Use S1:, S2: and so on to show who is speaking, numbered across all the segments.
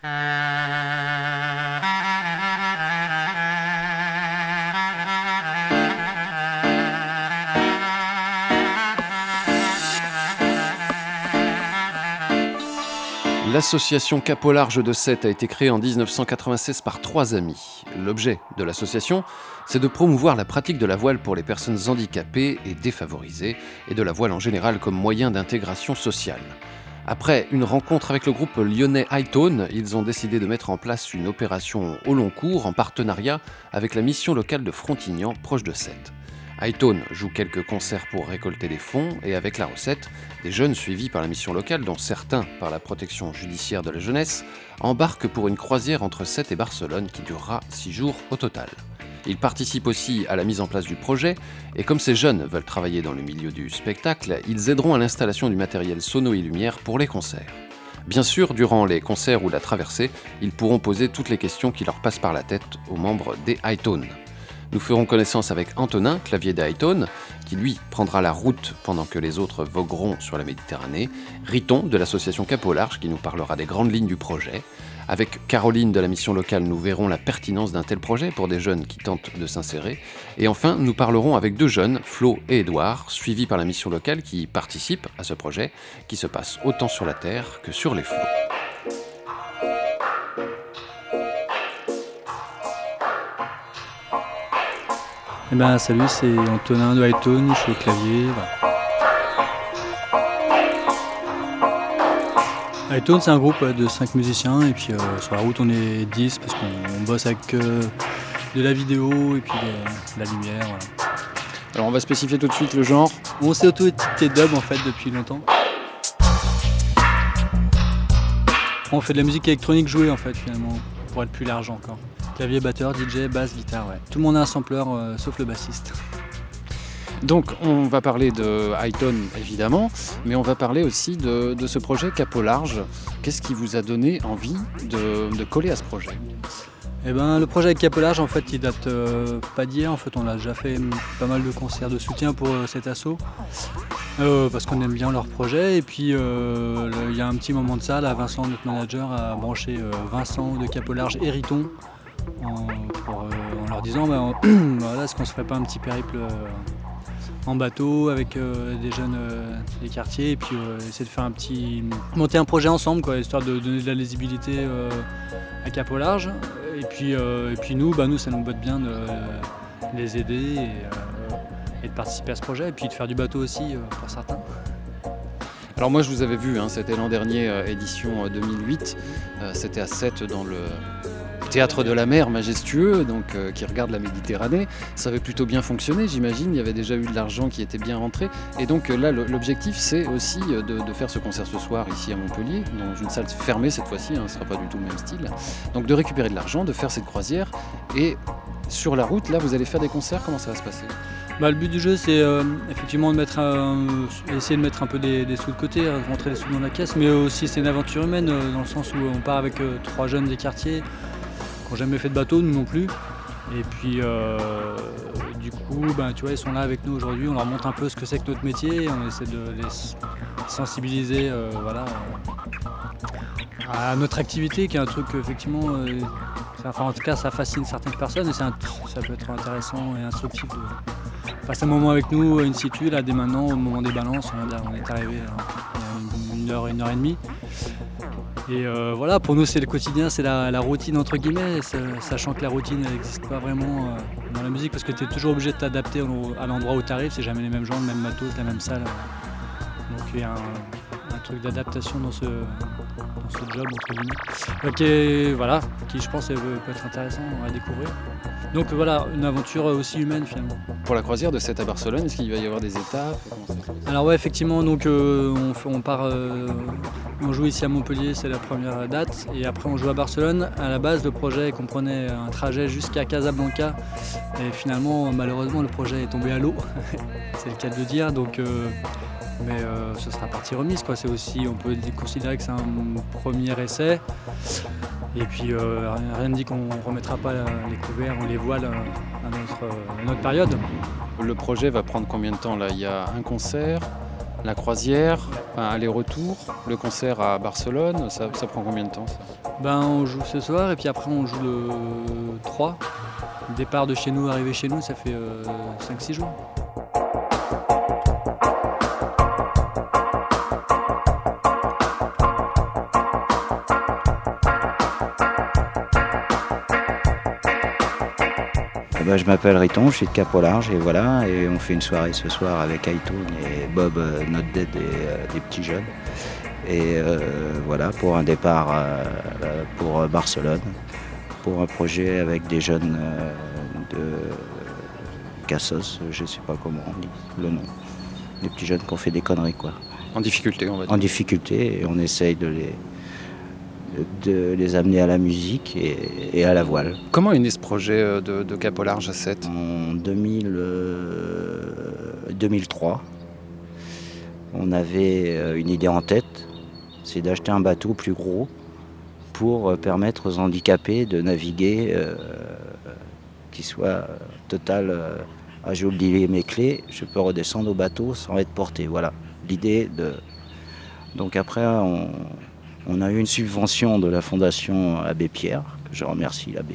S1: L'association Cap au large de Sète a été créée en 1996 par 3 amis. L'objet de l'association, c'est de promouvoir la pratique de la voile pour les personnes handicapées et défavorisées, et de la voile en général comme moyen d'intégration sociale. Après une rencontre avec le groupe lyonnais Hightone, ils ont décidé de mettre en place une opération au long cours en partenariat avec la mission locale de Frontignan, proche de Sète. Hightone joue quelques concerts pour récolter des fonds et avec la recette, des jeunes suivis par la mission locale, dont certains par la protection judiciaire de la jeunesse, embarquent pour une croisière entre Sète et Barcelone qui durera 6 jours au total. Ils participent aussi à la mise en place du projet et comme ces jeunes veulent travailler dans le milieu du spectacle, ils aideront à l'installation du matériel sono et lumière pour les concerts. Bien sûr, durant les concerts ou la traversée, ils pourront poser toutes les questions qui leur passent par la tête aux membres des Hightone. Nous ferons connaissance avec Antonin, clavier de Hightone, qui lui prendra la route pendant que les autres vogueront sur la Méditerranée, Riton de l'association Cap au large qui nous parlera des grandes lignes du projet. Avec Caroline de la mission locale, nous verrons la pertinence d'un tel projet pour des jeunes qui tentent de s'insérer. Et enfin, nous parlerons avec 2 jeunes, Flo et Édouard, suivis par la mission locale qui participent à ce projet, qui se passe autant sur la terre que sur les flots.
S2: Eh ben, salut, c'est Antonin de Hightone, je suis au clavier. Voilà. Hightone, c'est un groupe de 5 musiciens et puis sur la route on est 10 parce qu'on bosse avec de la vidéo et puis de la lumière. Voilà.
S3: Alors on va spécifier tout de suite le genre.
S2: On s'est auto-étiqueté dub en fait depuis longtemps. On fait de la musique électronique jouée en fait finalement, pour être plus large encore. Clavier, batteur, DJ, basse, guitare, ouais. Tout le monde a un sampleur sauf le bassiste.
S3: Donc on va parler de Hightone évidemment, mais on va parler aussi de ce projet Cap au large. Qu'est-ce qui vous a donné envie de coller à ce projet ?
S2: Eh ben, le projet avec Cap au large en fait il date pas d'hier, en fait on a déjà fait pas mal de concerts de soutien pour cet asso. Parce qu'on aime bien leur projet et puis il y a un petit moment de ça, là, Vincent, notre manager, a branché Vincent de Cap au large et Riton en leur disant voilà, est-ce qu'on se ferait pas un petit périple en bateau avec des jeunes des quartiers et puis essayer de faire monter un projet ensemble quoi, histoire de donner de la lisibilité à Cap au large et puis nous ça nous botte bien de les aider et de participer à ce projet et puis de faire du bateau aussi pour certains.
S3: Alors moi je vous avais vu, c'était l'an dernier, édition 2008, c'était à Sète dans le théâtre de la mer majestueux, donc qui regarde la Méditerranée. Ça avait plutôt bien fonctionné, j'imagine, il y avait déjà eu de l'argent qui était bien rentré. Et donc là l'objectif c'est aussi de faire ce concert ce soir ici à Montpellier, dans une salle fermée cette fois-ci, ce ne sera pas du tout le même style. Donc de récupérer de l'argent, de faire cette croisière et sur la route, là vous allez faire des concerts, comment ça va se passer ?
S2: Le but du jeu c'est effectivement essayer de mettre un peu des sous de côté, rentrer les sous dans la caisse, mais aussi c'est une aventure humaine dans le sens où on part avec 3 jeunes des quartiers qui n'ont jamais fait de bateau, nous non plus. Et puis du coup tu vois, ils sont là avec nous aujourd'hui, on leur montre un peu ce que c'est que notre métier, on essaie de les sensibiliser à notre activité qui est un truc effectivement en tout cas ça fascine certaines personnes et ça peut être intéressant et instructif de passer un moment avec nous in situ là dès maintenant au moment des balances. On est arrivé il y a une heure et demie. Et voilà, pour nous c'est le quotidien, c'est la routine entre guillemets, sachant que la routine n'existe pas vraiment dans la musique parce que tu es toujours obligé de t'adapter à l'endroit où tu arrives, c'est jamais les mêmes gens, le même matos, la même salle. Donc il y a un truc d'adaptation dans ce job entre guillemets. Voilà, qui je pense peut être intéressant à découvrir. Donc voilà, une aventure aussi humaine finalement.
S3: Pour la croisière de Sète à Barcelone, est-ce qu'il va y avoir des étapes ?
S2: Alors ouais, effectivement, donc on part, on joue ici à Montpellier, c'est la première date, et après on joue à Barcelone. À la base, le projet comprenait un trajet jusqu'à Casablanca, et finalement, malheureusement, le projet est tombé à l'eau, c'est le cas de le dire, donc. Mais ce sera partie remise, quoi. C'est aussi, on peut considérer que c'est un premier essai. Et puis rien ne dit qu'on ne remettra pas les couverts ou les voiles à notre période.
S3: Le projet va prendre combien de temps là ? Il y a un concert, La croisière, aller-retour, le concert à Barcelone, ça prend combien de temps ça ?
S2: On joue ce soir et puis après on joue le 3. Départ de chez nous, arrivé chez nous, ça fait 5-6 jours.
S4: Je m'appelle Riton, je suis de Cap au Large et voilà, et on fait une soirée ce soir avec Aitoun et Bob, Not Dead et des petits jeunes. Et voilà, pour un départ pour Barcelone, pour un projet avec des jeunes de Cassos, je ne sais pas comment on dit le nom. Des petits jeunes qui ont fait des conneries, quoi.
S3: En difficulté, on va dire.
S4: En difficulté, et on essaye de les amener à la musique et à la voile.
S3: Comment est né ce projet de Cap au Large à 7 ?
S4: En 2003, on avait une idée en tête, c'est d'acheter un bateau plus gros pour permettre aux handicapés de naviguer, qui soit total, j'ai oublié mes clés, je peux redescendre au bateau sans être porté. Voilà, l'idée de... Donc après, on a eu une subvention de la Fondation Abbé Pierre, que je remercie l'abbé,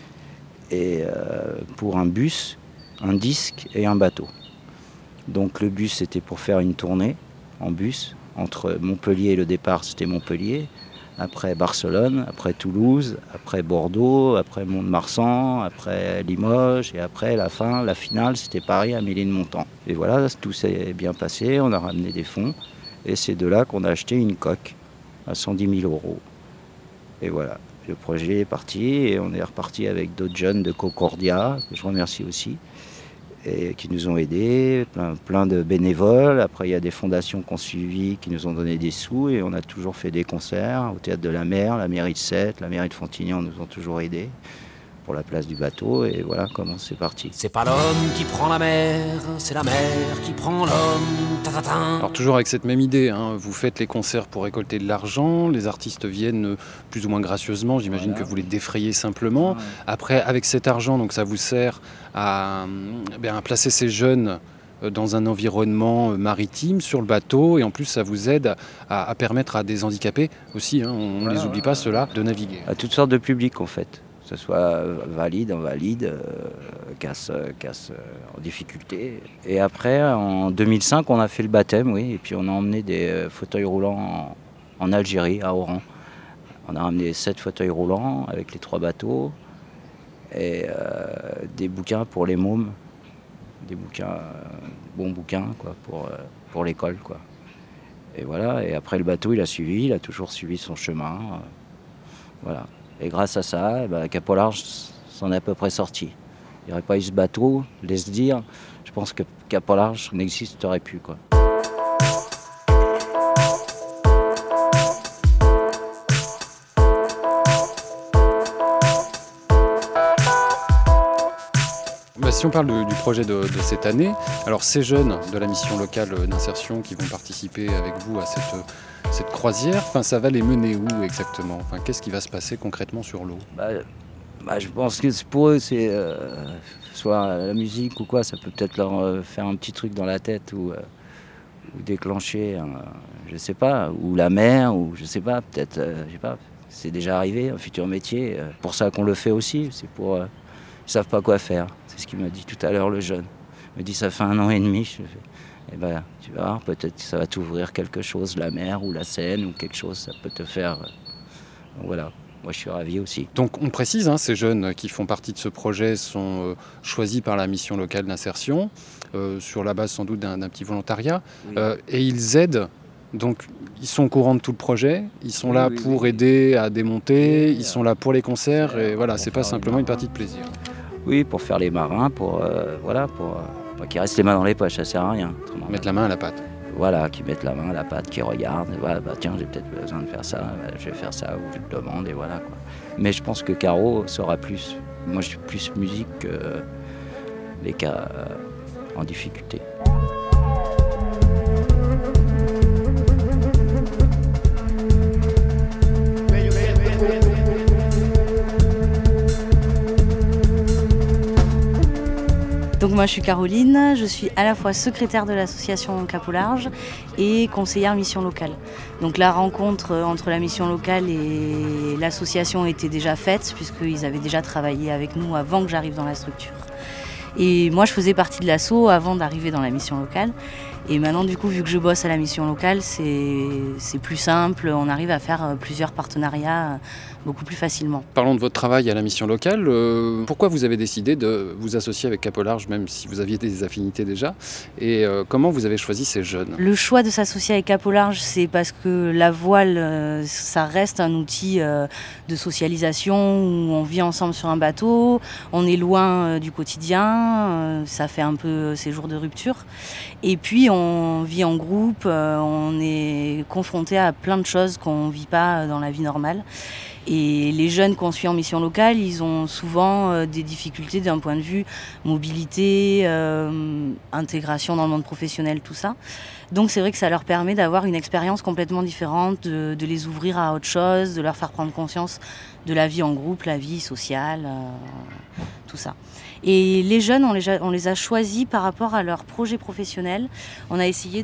S4: et pour un bus, un disque et un bateau. Donc le bus, c'était pour faire une tournée en bus, entre Montpellier et le départ, c'était Montpellier, après Barcelone, après Toulouse, après Bordeaux, après Mont-de-Marsan, après Limoges, et après la finale, c'était Paris à Méline-Montant. Et voilà, tout s'est bien passé, on a ramené des fonds, et c'est de là qu'on a acheté une coque à 110 000 €. Et voilà, le projet est parti et on est reparti avec d'autres jeunes de Concordia, que je remercie aussi, et qui nous ont aidés, plein de bénévoles. Après, il y a des fondations qui ont suivi, qui nous ont donné des sous et on a toujours fait des concerts au Théâtre de la Mer, la mairie de Sète, la mairie de Fontignan nous ont toujours aidés pour la place du bateau et voilà comment c'est parti.
S5: C'est pas l'homme qui prend la mer, c'est la mer qui prend l'homme. Ta-ta-ta.
S3: Alors toujours avec cette même idée, vous faites les concerts pour récolter de l'argent, les artistes viennent plus ou moins gracieusement, j'imagine que vous les défrayez simplement. Ouais. Après, avec cet argent, donc ça vous sert à placer ces jeunes dans un environnement maritime, sur le bateau, et en plus ça vous aide à permettre à des handicapés aussi, on ne les oublie pas ceux-là, de naviguer.
S4: À toutes sortes de publics en fait. Que ce soit valide, invalide, casse en difficulté. Et après, en 2005, on a fait le baptême, oui, et puis on a emmené des fauteuils roulants en Algérie, à Oran. On a ramené 7 fauteuils roulants avec les 3 bateaux et des bouquins pour les mômes, des bouquins, bons bouquins quoi, pour l'école, quoi. Et voilà, et après le bateau, il a toujours suivi son chemin, voilà. Et grâce à ça, Cap au Large s'en est à peu près sorti. Il n'y aurait pas eu ce bateau, laisse dire, je pense que Cap au Large n'existerait plus, quoi.
S3: Si on parle du projet de cette année, alors ces jeunes de la mission locale d'insertion qui vont participer avec vous à cette croisière, ça va les mener où exactement ? Qu'est-ce qui va se passer concrètement sur l'eau ?
S4: Je pense que pour eux, c'est soit la musique ou quoi, ça peut peut-être leur faire un petit truc dans la tête ou déclencher, je sais pas, ou la mer, ou je sais pas, peut-être, je sais pas, c'est déjà arrivé, un futur métier. Pour ça qu'on le fait aussi, c'est pour... ils savent pas quoi faire. C'est ce qu'il m'a dit tout à l'heure, le jeune. Il me dit, ça fait 1 an et demi. Je fais, tu vas voir, peut-être que ça va t'ouvrir quelque chose, la mer ou la Seine ou quelque chose, ça peut te faire... Donc voilà, moi je suis ravi aussi.
S3: Donc on précise, ces jeunes qui font partie de ce projet sont choisis par la mission locale d'insertion, sur la base sans doute d'un petit volontariat, oui. Et ils aident. Donc ils sont au courant de tout le projet, ils sont là pour aider à démonter, ils sont là pour les concerts, et voilà, c'est pas simplement une partie de plaisir.
S4: Oui, pour faire les marins, pour qu'ils restent les mains dans les poches, ça sert à rien.
S3: Mettre la main à la pâte.
S4: Voilà, qui mettent la main à la pâte, qui regardent, et voilà, tiens, j'ai peut-être besoin de faire ça, je vais faire ça, ou je te demande, et voilà, quoi. Mais je pense que Caro saura plus. Moi, je suis plus musique que les cas en difficulté.
S6: Donc moi je suis Caroline, je suis à la fois secrétaire de l'association Cap au Large et conseillère mission locale. Donc la rencontre entre la mission locale et l'association était déjà faite puisqu'ils avaient déjà travaillé avec nous avant que j'arrive dans la structure. Et moi je faisais partie de l'asso avant d'arriver dans la mission locale. Et maintenant du coup vu que je bosse à la mission locale, c'est plus simple, on arrive à faire plusieurs partenariats beaucoup plus facilement.
S3: Parlons de votre travail à la mission locale. Pourquoi vous avez décidé de vous associer avec Cap au Large, même si vous aviez des affinités déjà? Et comment vous avez choisi ces jeunes?
S6: Le choix de s'associer avec Cap au Large, c'est parce que la voile, ça reste un outil de socialisation où on vit ensemble sur un bateau, on est loin du quotidien, ça fait un peu ces jours de rupture. Et puis on vit en groupe, on est confronté à plein de choses qu'on ne vit pas dans la vie normale. Et les jeunes qu'on suit en mission locale, ils ont souvent des difficultés d'un point de vue mobilité, intégration dans le monde professionnel, tout ça. Donc c'est vrai que ça leur permet d'avoir une expérience complètement différente, de les ouvrir à autre chose, de leur faire prendre conscience de la vie en groupe, la vie sociale, tout ça. Et les jeunes, on les a choisis par rapport à leur projet professionnel. On a essayé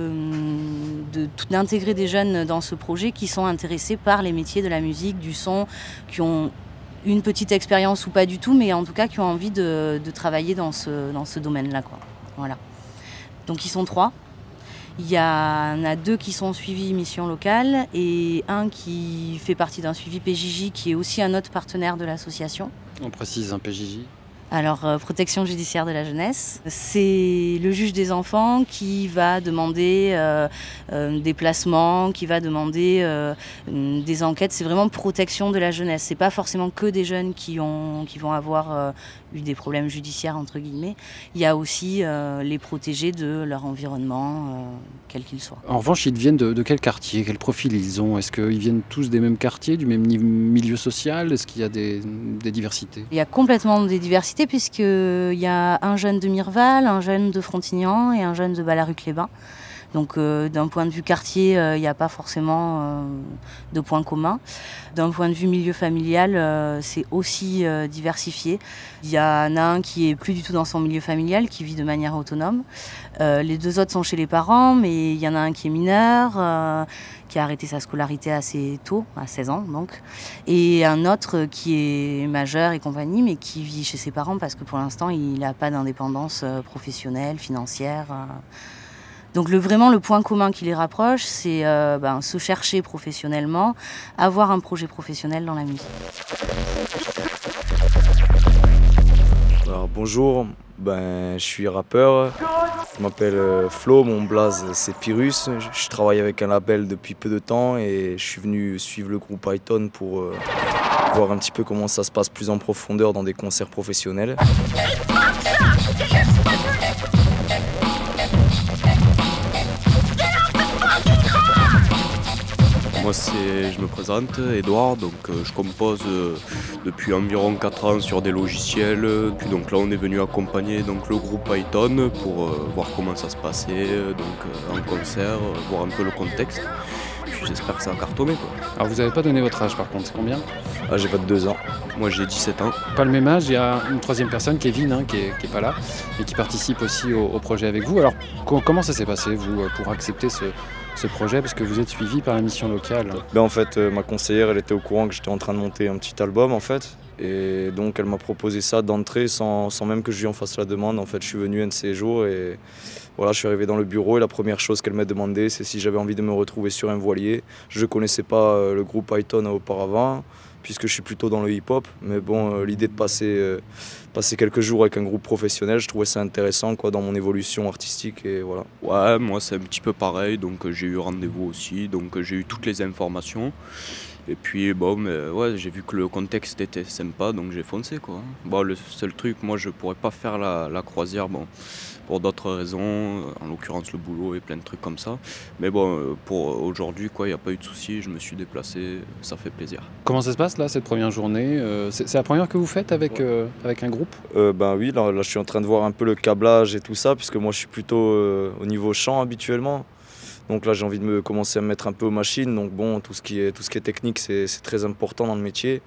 S6: d'intégrer des jeunes dans ce projet qui sont intéressés par les métiers de la musique, du son, qui ont une petite expérience ou pas du tout, mais en tout cas qui ont envie de travailler dans ce domaine-là, quoi. Voilà. Donc ils sont 3. Il y en a 2 qui sont suivis mission locale et un qui fait partie d'un suivi PJJ qui est aussi un autre partenaire de l'association.
S3: On précise un PJJ.
S6: Alors, protection judiciaire de la jeunesse, c'est le juge des enfants qui va demander des placements, qui va demander des enquêtes. C'est vraiment protection de la jeunesse. C'est pas forcément que des jeunes qui vont avoir eu des problèmes judiciaires, entre guillemets. Il y a aussi les protéger de leur environnement, quel qu'il soit.
S3: En revanche, ils viennent de quel quartier? Quel profil ils ont? Est-ce qu'ils viennent tous des mêmes quartiers, du même milieu social? Est-ce qu'il y a des diversités?
S6: Il y a complètement des diversités puisqu'il y a un jeune de Mirval, un jeune de Frontignan et un jeune de Ballaruc-les-Bains. Donc d'un point de vue quartier, il n'y a pas forcément de points communs. D'un point de vue milieu familial, c'est aussi diversifié. Il y en a un qui est plus du tout dans son milieu familial, qui vit de manière autonome. Les 2 autres sont chez les parents, mais il y en a un qui est mineur, qui a arrêté sa scolarité assez tôt, à 16 ans donc. Et un autre qui est majeur et compagnie, mais qui vit chez ses parents parce que pour l'instant, il n'a pas d'indépendance professionnelle, financière. Donc vraiment le point commun qui les rapproche, c'est se chercher professionnellement, avoir un projet professionnel dans la musique.
S7: Alors bonjour, je suis rappeur, je m'appelle Flo, mon blaze c'est Pyrrhus, je travaille avec un label depuis peu de temps et je suis venu suivre le groupe Python pour voir un petit peu comment ça se passe plus en profondeur dans des concerts professionnels.
S8: Moi je me présente, Edouard, donc je compose depuis environ 4 ans sur des logiciels. Puis donc là on est venu accompagner donc, le groupe Python pour voir comment ça se passait en concert, voir un peu le contexte. Puis j'espère que ça va cartonner quoi.
S3: Alors vous n'avez pas donné votre âge par contre, c'est combien?
S7: J'ai 22 ans.
S8: Moi j'ai 17 ans.
S3: Pas le même âge, il y a une 3e personne, Kevin, qui est pas là et qui participe aussi au projet avec vous. Alors comment ça s'est passé vous pour accepter ce projet, parce que vous êtes suivi par la mission locale?
S7: En fait, ma conseillère, elle était au courant que j'étais en train de monter un petit album en fait. Et donc elle m'a proposé ça d'entrée sans même que je lui en fasse la demande. En fait, je suis venu un de ces jours et voilà, je suis arrivé dans le bureau et la première chose qu'elle m'a demandé, c'est si j'avais envie de me retrouver sur un voilier. Je ne connaissais pas le groupe Python auparavant, puisque je suis plutôt dans le hip-hop. Mais bon, l'idée de passer quelques jours avec un groupe professionnel, je trouvais ça intéressant dans mon évolution artistique et voilà.
S8: Ouais, moi c'est un petit peu pareil, donc j'ai eu rendez-vous aussi, donc j'ai eu toutes les informations. Et puis j'ai vu que le contexte était sympa, donc j'ai foncé quoi. Le seul truc, moi je pourrais pas faire la croisière, pour d'autres raisons, en l'occurrence le boulot et plein de trucs comme ça. Mais pour aujourd'hui il n'y a pas eu de souci, je me suis déplacé, ça fait plaisir.
S3: Comment ça se passe là, cette première journée? C'est la première que vous faites avec un groupe?
S7: Oui, là je suis en train de voir un peu le câblage et tout ça, puisque moi je suis plutôt au niveau chant habituellement. Donc là j'ai envie de commencer à me mettre un peu aux machines, donc tout ce qui est technique c'est très important dans le métier.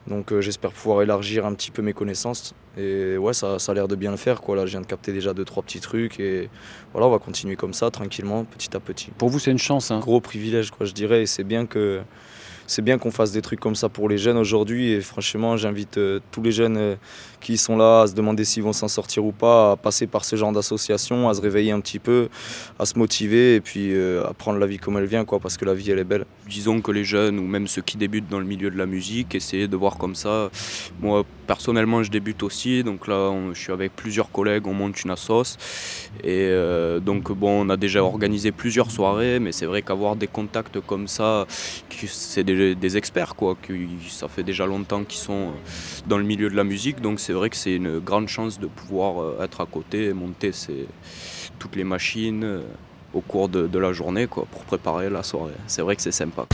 S7: Donc j'espère pouvoir élargir un petit peu mes connaissances. Et ouais, ça a l'air de bien le faire, quoi. Là, je viens de capter déjà 2-3 petits trucs. Et voilà, on va continuer comme ça, tranquillement, petit à petit.
S3: Pour vous, c'est une chance, hein.
S7: Gros privilège, quoi, je dirais. Et c'est bien qu'on fasse des trucs comme ça pour les jeunes aujourd'hui. Et franchement, j'invite tous les jeunes qui sont là à se demander s'ils vont s'en sortir ou pas, à passer par ce genre d'association, à se réveiller un petit peu, à se motiver et puis à prendre la vie comme elle vient, quoi, parce que la vie, elle est belle.
S8: Disons que les jeunes ou même ceux qui débutent dans le milieu de la musique, essayer de voir comme ça. Moi, personnellement, je débute aussi. Donc là, je suis avec plusieurs collègues, on monte une assos. Et donc, bon, on a déjà organisé plusieurs soirées, mais c'est vrai qu'avoir des contacts comme ça, c'est des experts, quoi. Ça fait déjà longtemps qu'ils sont dans le milieu de la musique. Donc c'est vrai que c'est une grande chance de pouvoir être à côté et monter toutes les machines au cours de la journée, quoi, pour préparer la soirée. C'est vrai que c'est sympa.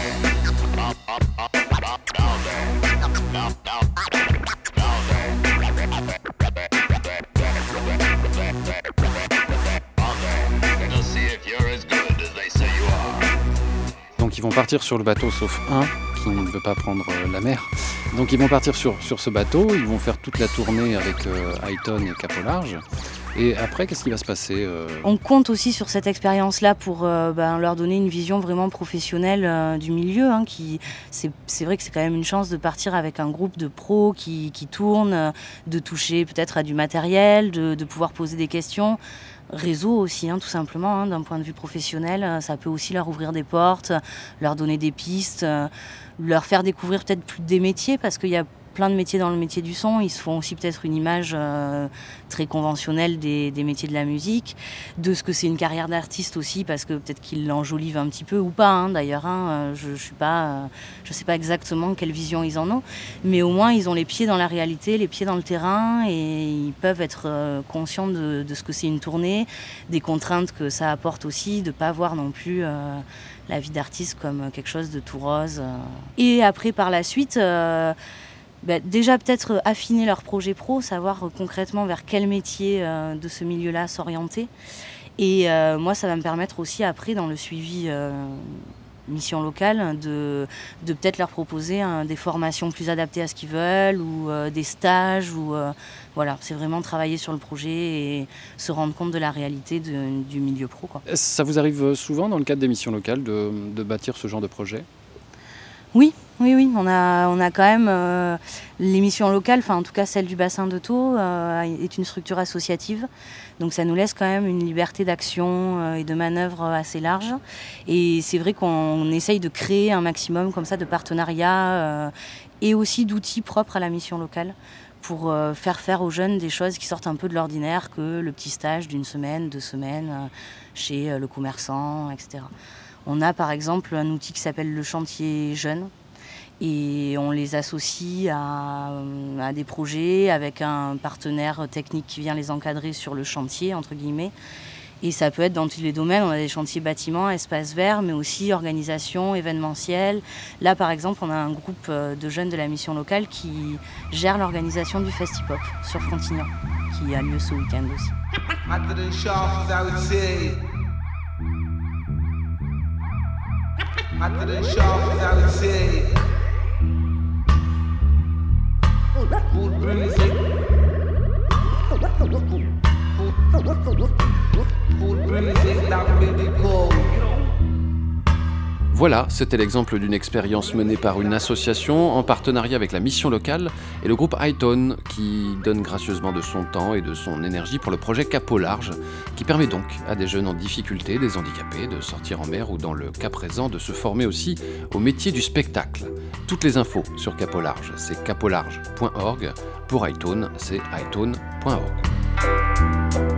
S3: Donc ils vont partir sur le bateau, sauf un qui ne veut pas prendre la mer. Donc ils vont partir sur ce bateau, ils vont faire toute la tournée avec Ayton et Cap au large. Et après, qu'est-ce qui va se passer
S6: On compte aussi sur cette expérience-là pour leur donner une vision vraiment professionnelle du milieu. C'est vrai que c'est quand même une chance de partir avec un groupe de pros qui tournent, de toucher peut-être à du matériel, de pouvoir poser des questions. Réseau aussi, tout simplement, d'un point de vue professionnel, ça peut aussi leur ouvrir des portes, leur donner des pistes, leur faire découvrir peut-être plus des métiers, parce qu'il y a plein de métiers dans le métier du son. Ils se font aussi peut-être une image très conventionnelle des métiers de la musique, de ce que c'est une carrière d'artiste aussi, parce que peut-être qu'ils l'enjolivent un petit peu ou pas, d'ailleurs. Je sais pas exactement quelle vision ils en ont, mais au moins ils ont les pieds dans la réalité, les pieds dans le terrain, et ils peuvent être conscients de ce que c'est une tournée, des contraintes que ça apporte aussi, de pas voir non plus la vie d'artiste comme quelque chose de tout rose. Et après, par la suite, déjà peut-être affiner leur projet pro, savoir concrètement vers quel métier de ce milieu-là s'orienter. Et moi, ça va me permettre aussi après, dans le suivi mission locale, de peut-être leur proposer des formations plus adaptées à ce qu'ils veulent, ou des stages, ou voilà, c'est vraiment travailler sur le projet et se rendre compte de la réalité du milieu pro, quoi.
S3: Ça vous arrive souvent dans le cadre des missions locales de bâtir ce genre de projet ?
S6: Oui, on a quand même les missions locales, enfin en tout cas celle du bassin de Thau est une structure associative, donc ça nous laisse quand même une liberté d'action et de manœuvre assez large, et c'est vrai qu'on essaye de créer un maximum comme ça de partenariats et aussi d'outils propres à la mission locale pour faire aux jeunes des choses qui sortent un peu de l'ordinaire, que le petit stage d'1 semaine, 2 semaines chez le commerçant, etc. On a par exemple un outil qui s'appelle le chantier jeune, et on les associe à des projets avec un partenaire technique qui vient les encadrer sur le chantier, entre guillemets. Et ça peut être dans tous les domaines. On a des chantiers bâtiments, espaces verts, mais aussi organisation, événementiel. Là, par exemple, on a un groupe de jeunes de la mission locale qui gère l'organisation du Festipop sur Frontignan, qui a lieu ce week-end aussi.
S1: Voilà, c'était l'exemple d'une expérience menée par une association en partenariat avec la mission locale et le groupe Ayton, qui donne gracieusement de son temps et de son énergie pour le projet Cap au large, qui permet donc à des jeunes en difficulté, des handicapés, de sortir en mer ou dans le cas présent de se former aussi au métier du spectacle. Toutes les infos sur Cap au large, c'est capolarge.org. Pour Ayton, c'est ayton.org.